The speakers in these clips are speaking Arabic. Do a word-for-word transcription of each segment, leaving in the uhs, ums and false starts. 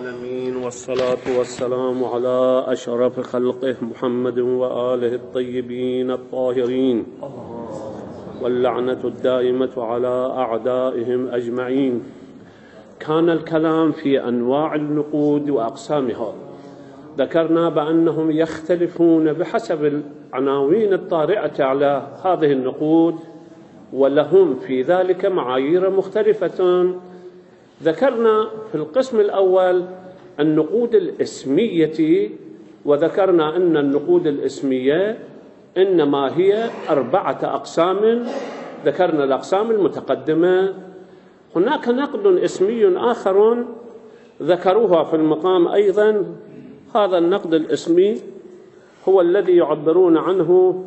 العالمين، والصلاة والسلام على أشرف خلقه محمد وآله الطيبين الطاهرين، واللعنة الدائمة على أعدائهم أجمعين. كان الكلام في أنواع النقود وأقسامها. ذكرنا بأنهم يختلفون بحسب العناوين الطارئة على هذه النقود، ولهم في ذلك معايير مختلفة. ذكرنا في القسم الأول النقود الإسمية، وذكرنا أن النقود الإسمية إنما هي أربعة أقسام. ذكرنا الأقسام المتقدمة. هناك نقد اسمي آخر ذكروها في المقام أيضا. هذا النقد الاسمي هو الذي يعبرون عنه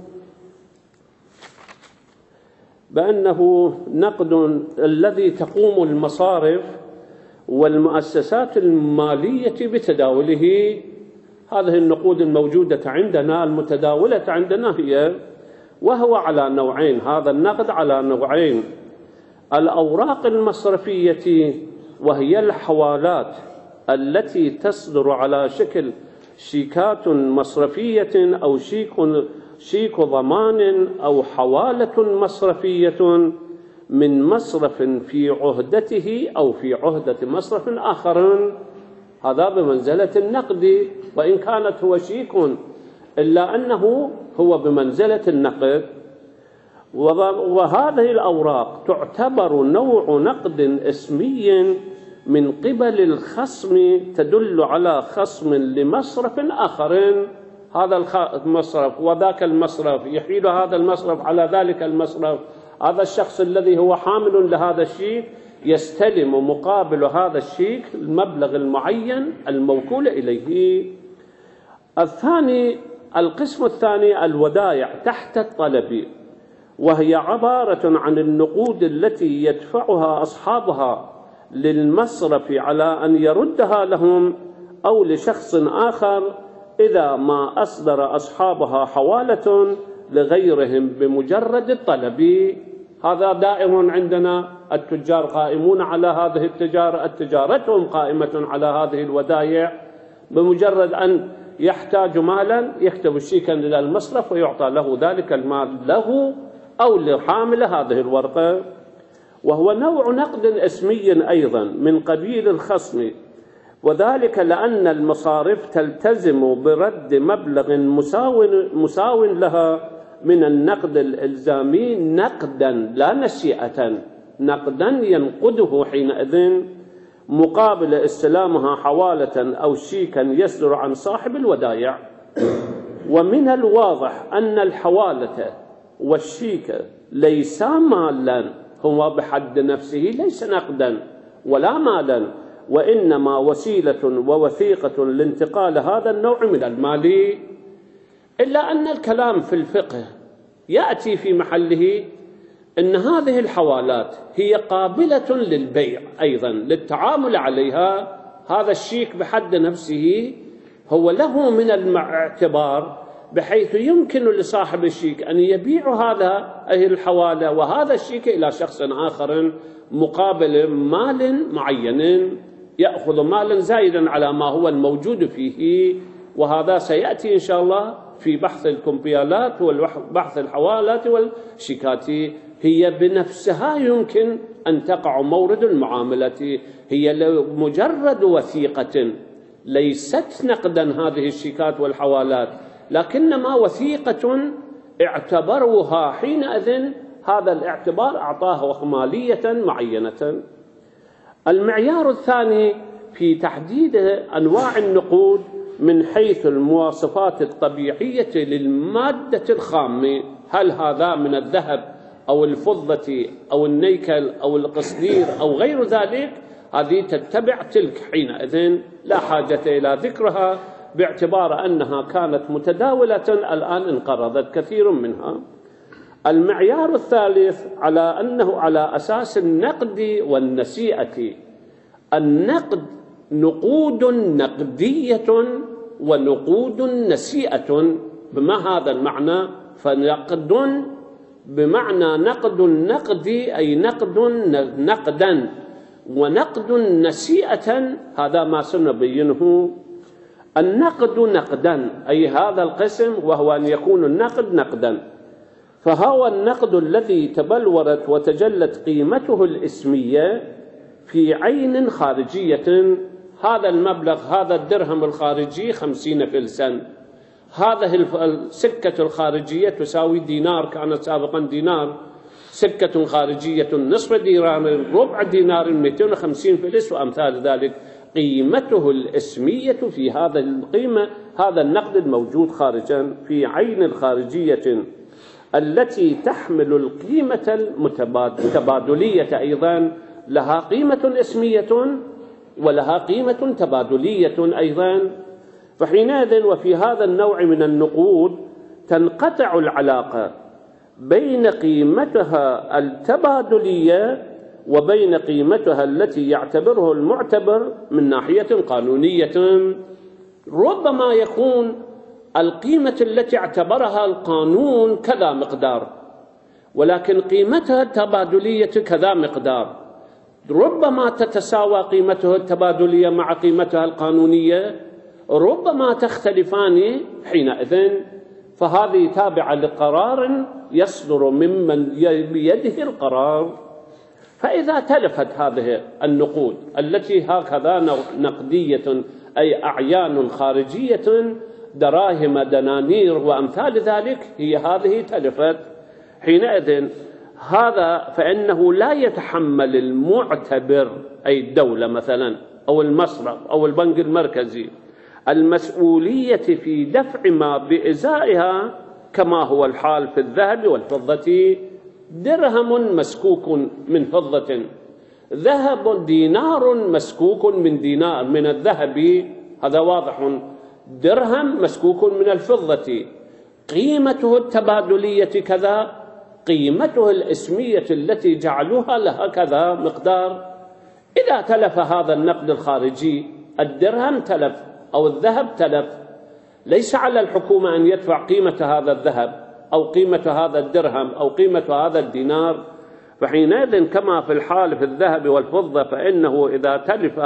بأنه نقد الذي تقوم المصارف والمؤسسات المالية بتداوله. هذه النقود الموجودة عندنا المتداولة عندنا هي، وهو على نوعين. هذا النقد على نوعين: الأوراق المصرفية وهي الحوالات التي تصدر على شكل شيكات مصرفية أو شيك شيك ضمان أو حوالة مصرفية من مصرف في عهدته أو في عهدة مصرف آخر. هذا بمنزلة النقد، وإن كانت هو شيك إلا أنه هو بمنزلة النقد. وهذه الأوراق تعتبر نوع نقد اسمي من قبل الخصم، تدل على خصم لمصرف آخر. هذا المصرف وذاك المصرف يحيل هذا المصرف على ذلك المصرف. هذا الشخص الذي هو حامل لهذا الشيك يستلم مقابل هذا الشيك المبلغ المعين الموكول إليه. الثاني، القسم الثاني الودائع تحت الطلب، وهي عبارة عن النقود التي يدفعها أصحابها للمصرف على أن يردها لهم أو لشخص آخر إذا ما أصدر أصحابها حوالة لغيرهم بمجرد الطلب. هذا دائر عندنا. التجار قائمون على هذه التجارة، تجارتهم قائمة على هذه الودائع. بمجرد أن يحتاج مالا يكتب الشيكا إلى المصرف ويعطى له ذلك المال، له أو لحامل هذه الورقة. وهو نوع نقد اسمي أيضا من قبيل الخصم، وذلك لأن المصارف تلتزم برد مبلغ مساو مساو لها من النقد الإلزامي نقدا لا نسيئة، نقدا ينقده حينئذ مقابل استلامها حوالة أو شيكا يصدر عن صاحب الودائع. ومن الواضح أن الحوالة والشيك ليسا مالا، هو بحد نفسه ليس نقدا ولا مالا، وإنما وسيلة ووثيقة لانتقال هذا النوع من المال. إلا أن الكلام في الفقه يأتي في محله أن هذه الحوالات هي قابلة للبيع أيضا، للتعامل عليها. هذا الشيك بحد نفسه هو له من الاعتبار، بحيث يمكن لصاحب الشيك أن يبيع هذا أي الحوالة وهذا الشيك إلى شخص آخر مقابل مال معين، يأخذ مالا زائدا على ما هو الموجود فيه. وهذا سيأتي إن شاء الله في بحث الكمبيالات والبحث الحوالات والشيكات. هي بنفسها يمكن أن تقع مورد المعاملة، هي مجرد وثيقة ليست نقدا هذه الشيكات والحوالات، لكنما وثيقة اعتبروها حينئذ. هذا الاعتبار أعطاه مالية معينة. المعيار الثاني في تحديد أنواع النقود من حيث المواصفات الطبيعية للمادة الخام. هل هذا من الذهب أو الفضة أو النيكل أو القصدير أو غير ذلك؟ هذه تتبع تلك حينئذ، لا حاجة إلى ذكرها باعتبار أنها كانت متداولة الآن انقرضت كثير منها. المعيار الثالث على أنه على أساس النقد والنسيئة. النقد نقود نقدية ونقود نسيئة. بما هذا المعنى؟ فنقد بمعنى نقد نقدي أي نقد نقدا، ونقد نسيئة هذا ما سنبينه. النقد نقدا، أي هذا القسم وهو أن يكون النقد نقدا، فهو النقد الذي تبلورت وتجلت قيمته الإسمية في عين خارجية. هذا المبلغ، هذا الدرهم الخارجي خمسين فلسا، هذه السكة الخارجية تساوي دينار، كانت سابقا دينار، سكة خارجية نصف دينار، ربع دينار، مئتين وخمسين فلس وأمثال ذلك. قيمته الإسمية في هذا القيمة، هذا النقد الموجود خارجا في عين خارجية التي تحمل القيمة المتبادلية، أيضا لها قيمة اسمية ولها قيمة تبادلية أيضا. فحينئذ وفي هذا النوع من النقود تنقطع العلاقة بين قيمتها التبادلية وبين قيمتها التي يعتبره المعتبر من ناحية قانونية. ربما يكون القيمة التي اعتبرها القانون كذا مقدار، ولكن قيمتها التبادلية كذا مقدار، ربما تتساوى قيمتها التبادلية مع قيمتها القانونية، ربما تختلفان حينئذ. فهذه تابعة لقرار يصدر ممن بيده القرار. فإذا تلفت هذه النقود التي هكذا نقدية، أي أعيان خارجية، دراهم، دنانير وأمثال ذلك، هي هذه تلفت، حينئذ هذا فإنه لا يتحمل المعتبر، أي الدولة مثلا أو المصرف أو البنك المركزي، المسؤولية في دفع ما بإزائها، كما هو الحال في الذهب والفضة. درهم مسكوك من فضة، ذهب دينار مسكوك من دينار من الذهب، هذا واضح. درهم مسكوك من الفضة، قيمته التبادلية كذا، قيمته الاسمية التي جعلوها لها كذا مقدار. إذا تلف هذا النقد الخارجي، الدرهم تلف أو الذهب تلف، ليس على الحكومة أن يدفع قيمة هذا الذهب أو قيمة هذا الدرهم أو قيمة هذا الدينار. فحينئذ كما في الحال في الذهب والفضة، فإنه إذا تلف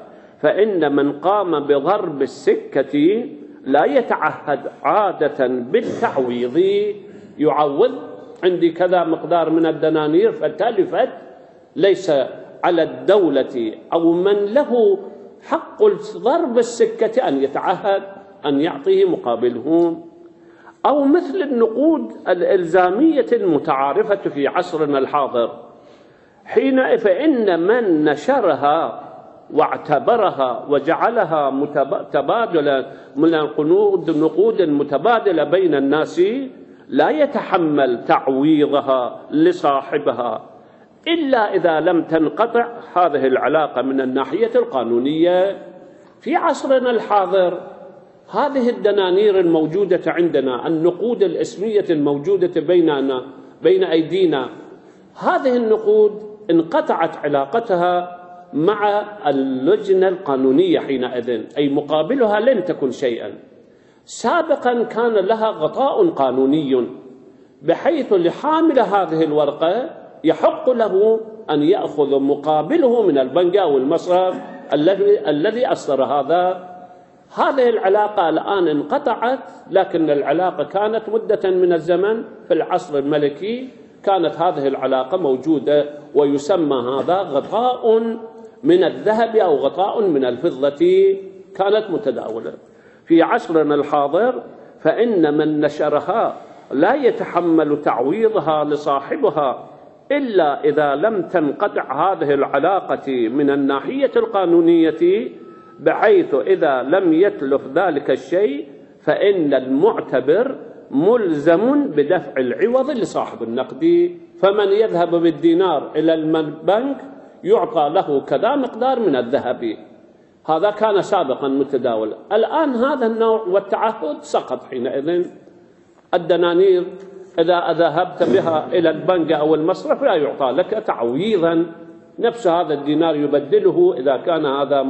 فإن من قام بضرب السكة لا يتعهد عادة بالتعويض، يعوض عندي كذا مقدار من الدنانير فتلفت، ليس على الدولة أو من له حق ضرب السكة أن يتعهد أن يعطيه مقابله. أو مثل النقود الإلزامية المتعارفة في عصرنا الحاضر، حين فإن من نشرها واعتبرها وجعلها متبادلة من النقود المتبادلة بين الناس لا يتحمل تعويضها لصاحبها إلا إذا لم تنقطع هذه العلاقة من الناحية القانونية. في عصرنا الحاضر هذه الدنانير الموجودة عندنا، النقود الاسمية الموجودة بيننا بين أيدينا، هذه النقود انقطعت علاقتها مع اللجنة القانونية حينئذ، أي مقابلها لن تكن شيئا. سابقا كان لها غطاء قانوني بحيث لحامل هذه الورقة يحق له أن يأخذ مقابله من البنك أو المصرف الذي الذي أصدر هذا. هذه العلاقة الآن انقطعت، لكن العلاقة كانت مدة من الزمن في العصر الملكي كانت هذه العلاقة موجودة، ويسمى هذا غطاء من الذهب أو غطاء من الفضة، كانت متداولة. في عصرنا الحاضر فإن من نشرها لا يتحمل تعويضها لصاحبها إلا إذا لم تنقطع هذه العلاقة من الناحية القانونية، بحيث إذا لم يتلف ذلك الشيء فإن المعتبر ملزم بدفع العوض لصاحب النقد. فمن يذهب بالدينار إلى البنك يعطى له كذا مقدار من الذهب، هذا كان سابقا متداول. الآن هذا النوع والتعهد سقط. حينئذ الدنانير إذا ذهبت بها إلى البنك أو المصرف لا يعطى لك تعويضا، نفس هذا الدينار يبدله إذا كان هذا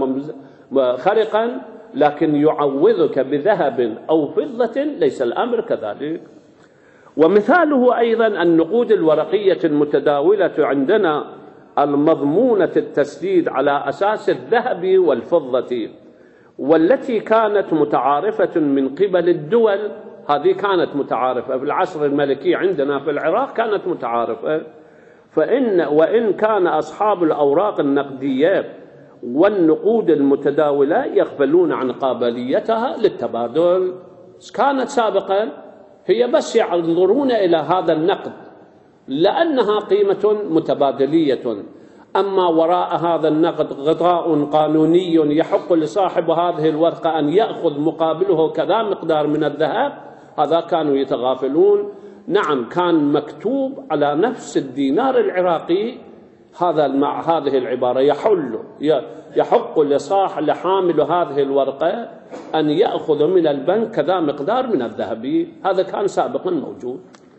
خرقا، لكن يعوضك بذهب أو فضة، ليس الأمر كذلك. ومثاله أيضا النقود الورقية المتداولة عندنا المضمونة التسديد على أساس الذهب والفضة، والتي كانت متعارفة من قبل الدول. هذه كانت متعارفة في العصر الملكي عندنا في العراق، كانت متعارفة. فإن وإن كان أصحاب الأوراق النقدية والنقود المتداولة يغفلون عن قابليتها للتبادل. كانت سابقا هي بس ينظرون إلى هذا النقد لأنها قيمة متبادلية، أما وراء هذا النقد غطاء قانوني يحق لصاحب هذه الورقة أن يأخذ مقابله كذا مقدار من الذهب، هذا كانوا يتغافلون. نعم، كان مكتوب على نفس الدينار العراقي هذا مع هذه العبارة: يحل يحق لصاحب لحامل هذه الورقة أن يأخذ من البنك كذا مقدار من الذهب. هذا كان سابقا موجود.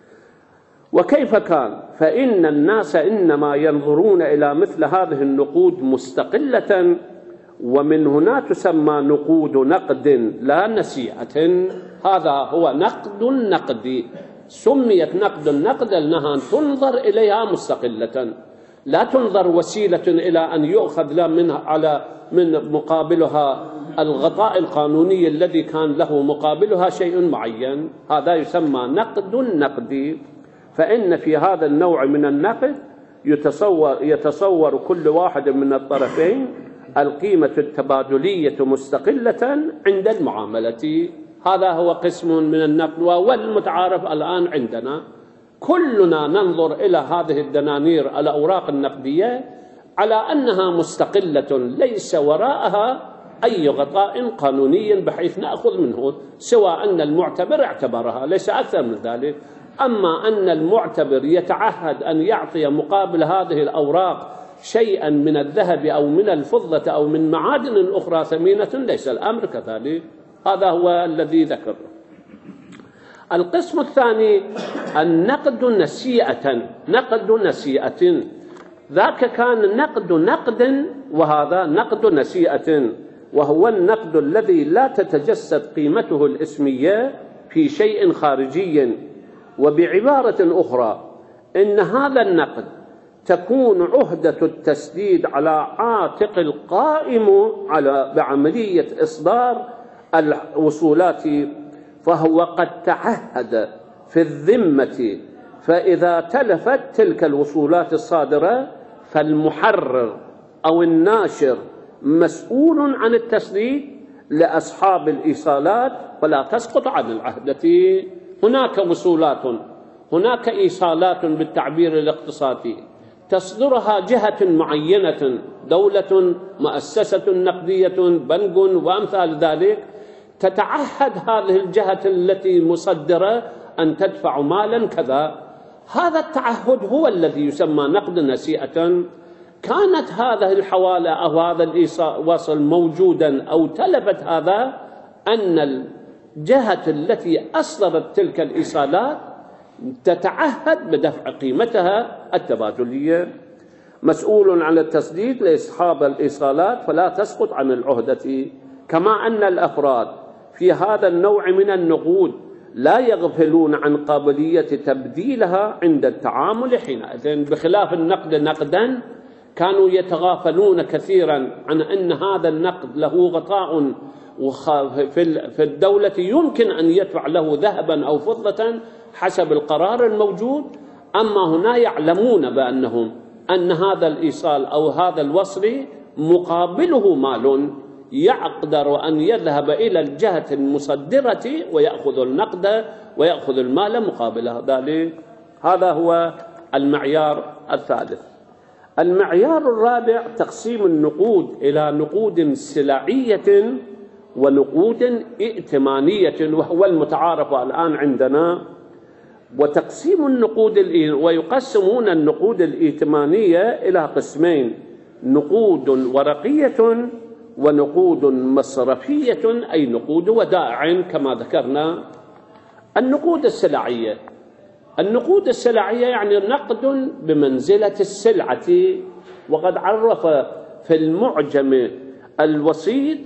وكيف كان؟ فإن الناس إنما ينظرون إلى مثل هذه النقود مستقلة، ومن هنا تسمى نقود نقد لا نسيئة. هذا هو نقد نقدي، سميت نقد النقد لأنها تنظر إليها مستقلة، لا تنظر وسيلة إلى أن يؤخذ لا منها على من مقابلها الغطاء القانوني الذي كان له مقابلها شيء معين. هذا يسمى نقد نقدي. فإن في هذا النوع من النقد يتصور, يتصور كل واحد من الطرفين القيمة التبادلية مستقلة عند المعاملة. هذا هو قسم من النقد، وهو المتعارف الآن عندنا. كلنا ننظر إلى هذه الدنانير الأوراق النقدية على أنها مستقلة، ليس وراءها أي غطاء قانوني بحيث نأخذ منه، سوى أن المعتبر اعتبرها، ليس أكثر من ذلك. أما أن المعتبر يتعهد أن يعطي مقابل هذه الأوراق شيئا من الذهب أو من الفضة أو من معادن أخرى ثمينة، ليس الأمر كذلك. هذا هو الذي ذكره. القسم الثاني النقد نسيئة. نقد نسيئة ذاك كان نقد نقد، وهذا نقد نسيئة، وهو النقد الذي لا تتجسد قيمته الاسمية في شيء خارجي. وبعبارة أخرى، إن هذا النقد تكون عهدة التسديد على عاتق القائم على بعملية إصدار الوصولات، فهو قد تعهد في الذمة، فإذا تلفت تلك الوصولات الصادرة فالمحرر أو الناشر مسؤول عن التسديد لأصحاب الإيصالات، فلا تسقط عن العهدة. هناك وصولات، هناك إيصالات بالتعبير الاقتصادي تصدرها جهة معينة، دولة، مؤسسة نقدية، بنك وأمثال ذلك، تتعهد هذه الجهة التي مصدرة أن تدفع مالا كذا. هذا التعهد هو الذي يسمى نقد نسيئة. كانت هذه الحوالة أو هذا الوصل موجودا أو تلفت هذا، أن الجهة التي أصدرت تلك الإيصالات تتعهد بدفع قيمتها التبادلية. مسؤول عن التسديد لأصحاب الإيصالات فلا تسقط عن العهدة. كما أن الأفراد في هذا النوع من النقود لا يغفلون عن قابلية تبديلها عند التعامل حينئذ، بخلاف النقد نقدا كانوا يتغافلون كثيرا عن أن هذا النقد له غطاء في الدولة يمكن أن يدفع له ذهبا أو فضة حسب القرار الموجود. أما هنا يعلمون بأنهم أن هذا الإيصال أو هذا الوصل مقابله مال، يقدر أن يذهب إلى الجهة المصدرة ويأخذ النقد ويأخذ المال مقابل ذلك. هذا هو المعيار الثالث. المعيار الرابع تقسيم النقود إلى نقود سلعية ونقود ائتمانية، وهو المتعارف الآن عندنا. وتقسيم النقود ويقسمون النقود الائتمانية إلى قسمين: نقود ورقية ونقود مصرفية، أي نقود ودائع كما ذكرنا. النقود السلعية، النقود السلعية يعني نقد بمنزلة السلعة. وقد عرف في المعجم الوسيط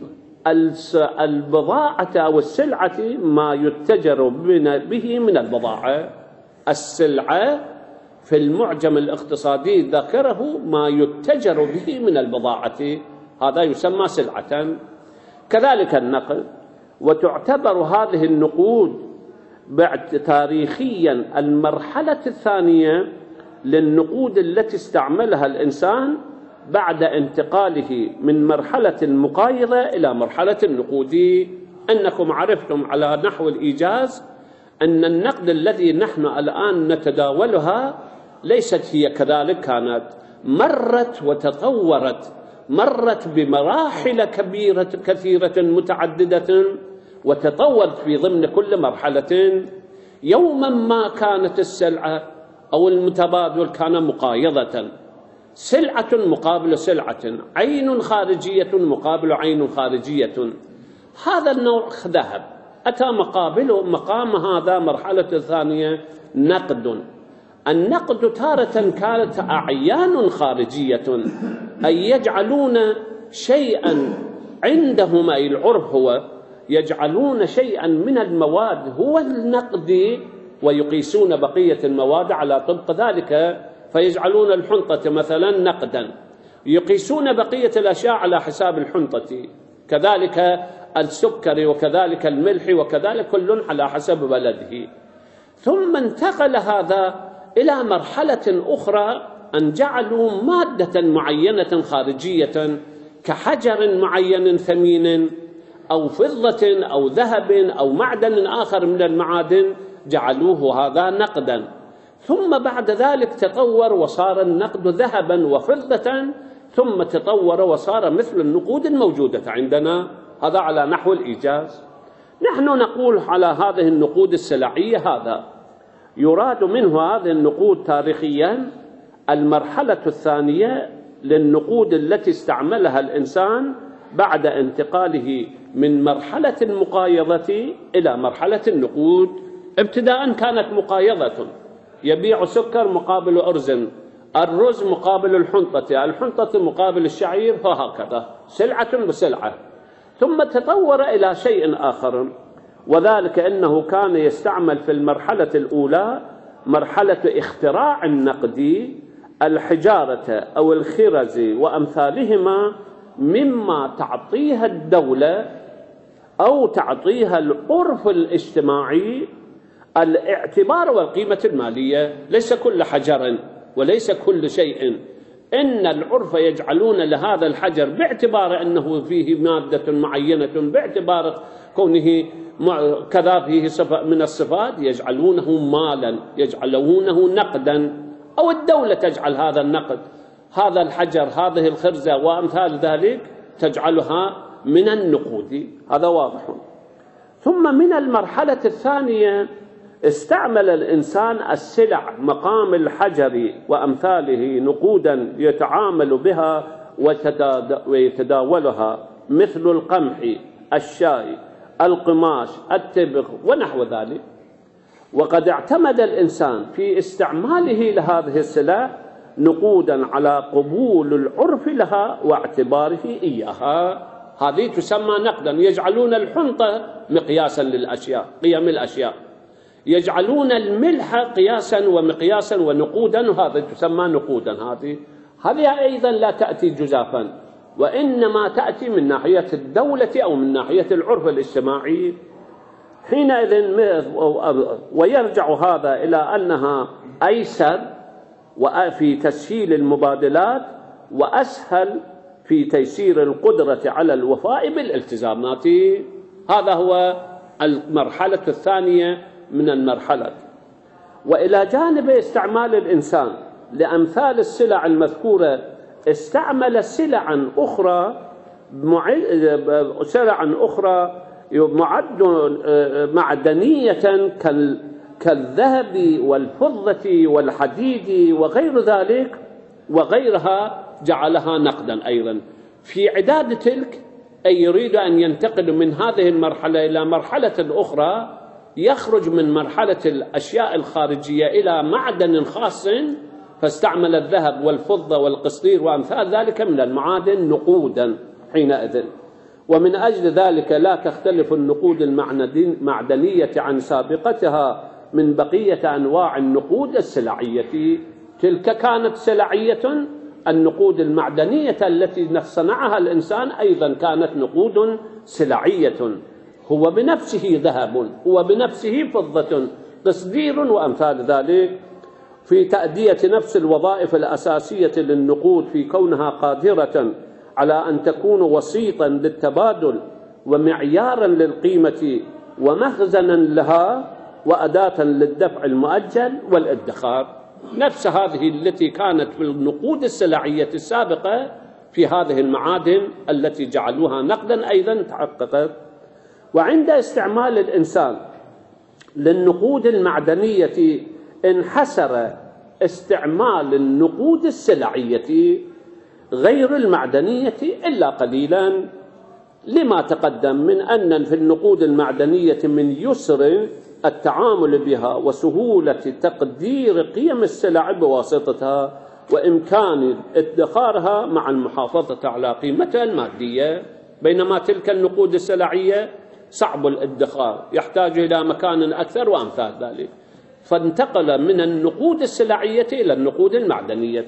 البضاعة أو السلعة ما يتجر به من البضاعة. السلعة في المعجم الاقتصادي ذكره ما يتجر به من البضاعة، هذا يسمى سلعة. كذلك النقد. وتعتبر هذه النقود تاريخيا المرحلة الثانية للنقود التي استعملها الإنسان بعد انتقاله من مرحلة المقايضة إلى مرحلة النقود. أنكم عرفتم على نحو الإيجاز أن النقد الذي نحن الآن نتداولها ليست هي كذلك، كانت مرت وتطورت، مرت بمراحل كبيرة كثيرة متعددة، وتطورت في ضمن كل مرحلة. يوما ما كانت السلعة أو المتبادل كان مقايضة، سلعة مقابل سلعة، عين خارجية مقابل عين خارجية. هذا النوع ذهب أتى مقابله مقام هذا مرحلة ثانية نقد. النقد تارة كانت أعيان خارجية، أي يجعلون شيئا عندهم، أي العرف هو يجعلون شيئا من المواد هو النقد ويقيسون بقية المواد على طبق ذلك، فيجعلون الحنطة مثلا نقدا، يقيسون بقية الأشياء على حساب الحنطة، كذلك السكر وكذلك الملح وكذلك كل على حسب بلده. ثم انتقل هذا إلى مرحلة أخرى أن جعلوا مادة معينة خارجية كحجر معين ثمين أو فضة أو ذهب أو معدن آخر من المعادن، جعلوه هذا نقدا. ثم بعد ذلك تطور وصار النقد ذهبا وفضة، ثم تطور وصار مثل النقود الموجودة عندنا. هذا على نحو الإيجاز. نحن نقول على هذه النقود السلعية هذا يراد منه هذه النقود تاريخيا المرحلة الثانية للنقود التي استعملها الإنسان بعد انتقاله من مرحلة المقايضة إلى مرحلة النقود. ابتداء كانت مقايضة، يبيع سكر مقابل أرز، الرز مقابل الحنطة، الحنطة مقابل الشعير، فهكذا سلعة بسلعة. ثم تطور إلى شيء آخر، وذلك أنه كان يستعمل في المرحلة الأولى مرحلة اختراع النقد الحجارة أو الخرز وأمثالهما، مما تعطيها الدولة أو تعطيها العرف الاجتماعي الاعتبار والقيمة المالية. ليس كل حجر وليس كل شيء، إن العرف يجعلون لهذا الحجر باعتبار أنه فيه مادة معينة، باعتبار كونه كذا فيه صفة من الصفات، يجعلونه مالا، يجعلونه نقدا، أو الدولة تجعل هذا النقد، هذا الحجر، هذه الخرزة وأمثال ذلك تجعلها من النقود. هذا واضح. ثم من المرحلة الثانية استعمل الإنسان السلع مقام الحجر وأمثاله نقودا يتعامل بها ويتداولها، مثل القمح، الشاي، القماش، التبغ ونحو ذلك. وقد اعتمد الإنسان في استعماله لهذه السلع نقودا على قبول العرف لها واعتباره إياها. هذه تسمى نقدا. يجعلون الحنطة مقياسا للأشياء، قيم الأشياء، يجعلون الملح قياسا ومقياسا ونقودا، وهذا تسمى نقودا. هذه هذه أيضا لا تأتي جزافا، وإنما تأتي من ناحية الدولة أو من ناحية العرف الاجتماعي. حينئذ ويرجع هذا إلى أنها أيسر في تسهيل المبادلات وأسهل في تيسير القدرة على الوفاء بالالتزامات. هذا هو المرحلة الثانية من المرحلة. وإلى جانب استعمال الإنسان لأمثال السلع المذكورة، استعمل سلعا أخرى سلعا أخرى معد معدنية كالذهب والفضة والحديد وغير ذلك وغيرها، جعلها نقدا أيضا. في عداد تلك أي يريد أن ينتقل من هذه المرحلة إلى مرحلة أخرى، يخرج من مرحلة الأشياء الخارجية إلى معدن خاص، فاستعمل الذهب والفضة والقصدير وأمثال ذلك من المعادن نقودا حينئذ. ومن أجل ذلك لا تختلف النقود المعدنية عن سابقتها من بقية أنواع النقود السلعية. تلك كانت سلعية. النقود المعدنية التي صنعها الإنسان أيضا كانت نقود سلعية، هو بنفسه ذهب، هو بنفسه فضة، تصدير وأمثال ذلك، في تأدية نفس الوظائف الأساسية للنقود، في كونها قادرة على أن تكون وسيطا للتبادل ومعيارا للقيمة ومخزنا لها وأداة للدفع المؤجل والادخار. نفس هذه التي كانت في النقود السلعية السابقة في هذه المعادن التي جعلوها نقدا أيضا تحققت. وعند استعمال الإنسان للنقود المعدنية انحسر استعمال النقود السلعية غير المعدنية إلا قليلا، لما تقدم من أن في النقود المعدنية من يسر التعامل بها وسهولة تقدير قيم السلع بواسطتها وإمكان ادخارها مع المحافظة على قيمتها المادية، بينما تلك النقود السلعية صعب الادخار، يحتاج إلى مكان أكثر وأمثال ذلك. فانتقل من النقود السلعية إلى النقود المعدنية.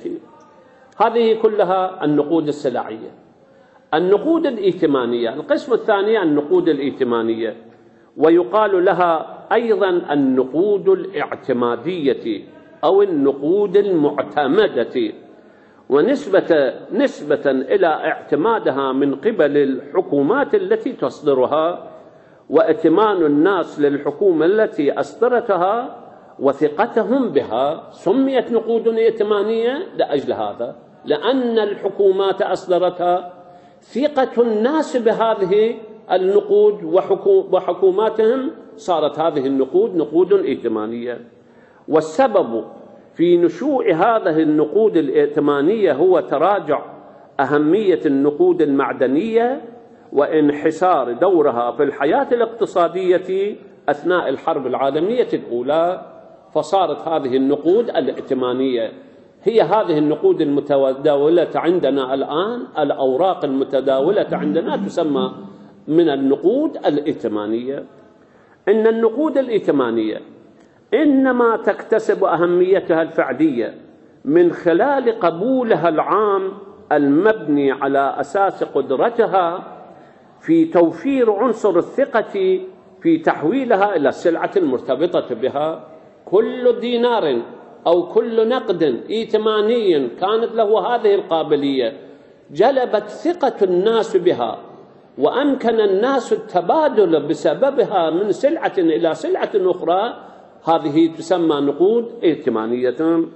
هذه كلها النقود السلعية. النقود الائتمانية، القسم الثاني النقود الائتمانية، ويقال لها أيضا النقود الاعتمادية أو النقود المعتمدة، ونسبة نسبة إلى اعتمادها من قبل الحكومات التي تصدرها، وائتمان الناس للحكومة التي أصدرتها وثقتهم بها. سميت نقود ائتمانية لأجل هذا، لأن الحكومات أصدرتها، ثقة الناس بهذه النقود وحكوماتهم، صارت هذه النقود نقود ائتمانية. والسبب في نشوء هذه النقود الائتمانية هو تراجع أهمية النقود المعدنية وانحسار دورها في الحياة الاقتصادية أثناء الحرب العالمية الأولى، فصارت هذه النقود الائتمانية هي هذه النقود المتداولة عندنا الآن. الأوراق المتداولة عندنا تسمى من النقود الائتمانية. إن النقود الائتمانية إنما تكتسب أهميتها الفعلية من خلال قبولها العام المبني على أساس قدرتها في توفير عنصر الثقة في تحويلها إلى السلعة المرتبطة بها. كل دينار أو كل نقد ائتماني كانت له هذه القابلية جلبت ثقة الناس بها، وأمكن الناس التبادل بسببها من سلعة إلى سلعة أخرى، هذه تسمى نقود ائتمانية.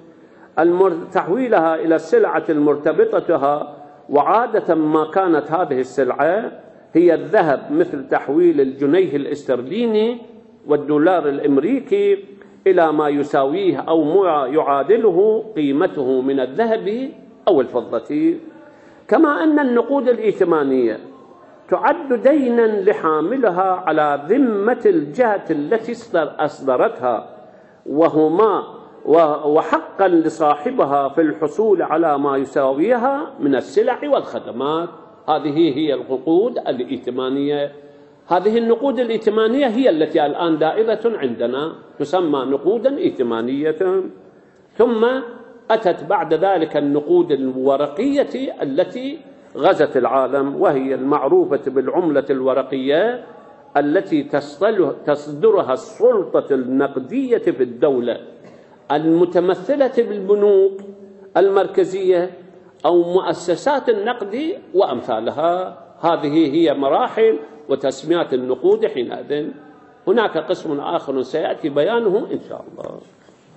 تحويلها إلى السلعة المرتبطة، وعادة ما كانت هذه السلعة هي الذهب، مثل تحويل الجنيه الاسترليني والدولار الأمريكي إلى ما يساويه أو ما يعادله قيمته من الذهب أو الفضة. كما أن النقود الائتمانية تعد دينا لحاملها على ذمة الجهة التي أصدرتها، وهما وحقا لصاحبها في الحصول على ما يساويها من السلع والخدمات. هذه هي النقود الائتمانية. هذه النقود الائتمانية هي التي الآن دائرة عندنا، تسمى نقودا ائتمانية. ثم أتت بعد ذلك النقود الورقية التي غزت العالم، وهي المعروفة بالعملة الورقية التي تصدرها السلطة النقدية في الدولة المتمثلة بالبنوك المركزية أو مؤسسات النقد وأمثالها. هذه هي مراحل وتسميات النقود حينئذ. هناك قسم آخر سيأتي بيانه إن شاء الله.